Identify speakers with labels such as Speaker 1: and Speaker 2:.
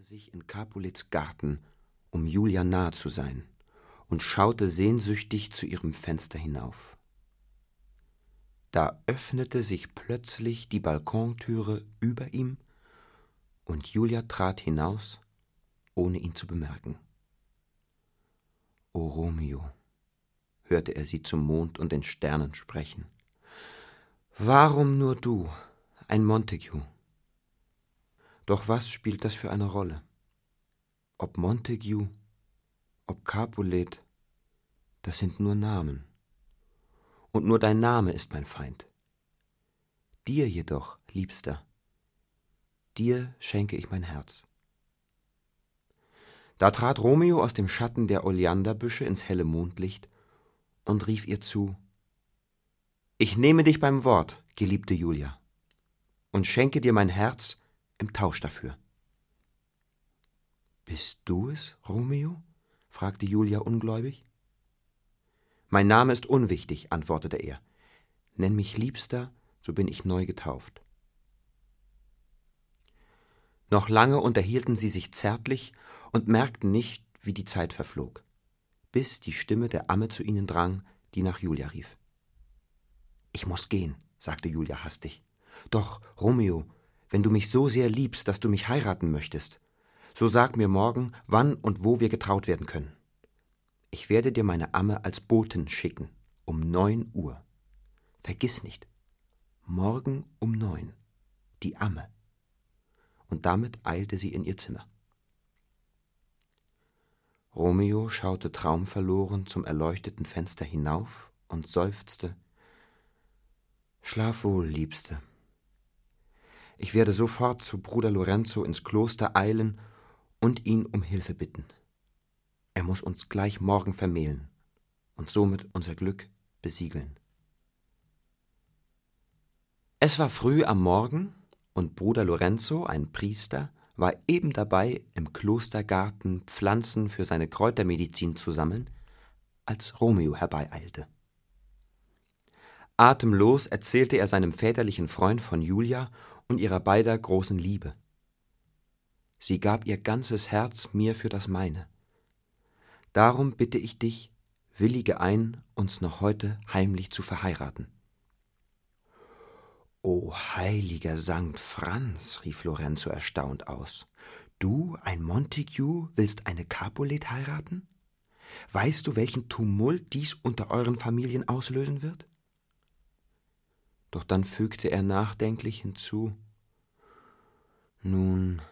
Speaker 1: sich in Capulets Garten, um Julia nahe zu sein, und schaute sehnsüchtig zu ihrem Fenster hinauf. Da öffnete sich plötzlich die Balkontüre über ihm, und Julia trat hinaus, ohne ihn zu bemerken. »O Romeo«, hörte er sie zum Mond und den Sternen sprechen, »warum nur du, ein Montague? Doch was spielt das für eine Rolle? Ob Montague, ob Capulet, das sind nur Namen. Und nur dein Name ist mein Feind. Dir jedoch, Liebster, dir schenke ich mein Herz.« Da trat Romeo aus dem Schatten der Oleanderbüsche ins helle Mondlicht und rief ihr zu: »Ich nehme dich beim Wort, geliebte Julia, und schenke dir mein Herz im Tausch dafür.« »Bist du es, Romeo?« fragte Julia ungläubig. »Mein Name ist unwichtig«, antwortete er. »Nenn mich Liebster, so bin ich neu getauft.« Noch lange unterhielten sie sich zärtlich und merkten nicht, wie die Zeit verflog, bis die Stimme der Amme zu ihnen drang, die nach Julia rief. »Ich muß gehen«, sagte Julia hastig. »Doch, Romeo, wenn du mich so sehr liebst, dass du mich heiraten möchtest, so sag mir morgen, wann und wo wir getraut werden können. Ich werde dir meine Amme als Botin schicken, um 9 Uhr. Vergiss nicht, morgen um 9, die Amme.« Und damit eilte sie in ihr Zimmer. Romeo schaute traumverloren zum erleuchteten Fenster hinauf und seufzte: »Schlaf wohl, Liebste. Ich werde sofort zu Bruder Lorenzo ins Kloster eilen und ihn um Hilfe bitten. Er muß uns gleich morgen vermählen und somit unser Glück besiegeln.« Es war früh am Morgen, und Bruder Lorenzo, ein Priester, war eben dabei, im Klostergarten Pflanzen für seine Kräutermedizin zu sammeln, als Romeo herbeieilte. Atemlos erzählte er seinem väterlichen Freund von Julia und ihrer beider großen Liebe. Sie gab ihr ganzes Herz mir für das meine. Darum bitte ich dich, willige ein, uns noch heute heimlich zu verheiraten. »O heiliger Sankt Franz«, rief Lorenzo erstaunt aus, »du, ein Montague, willst eine Capulet heiraten? Weißt du, welchen Tumult dies unter euren Familien auslösen wird?« Doch dann fügte er nachdenklich hinzu: »Nun,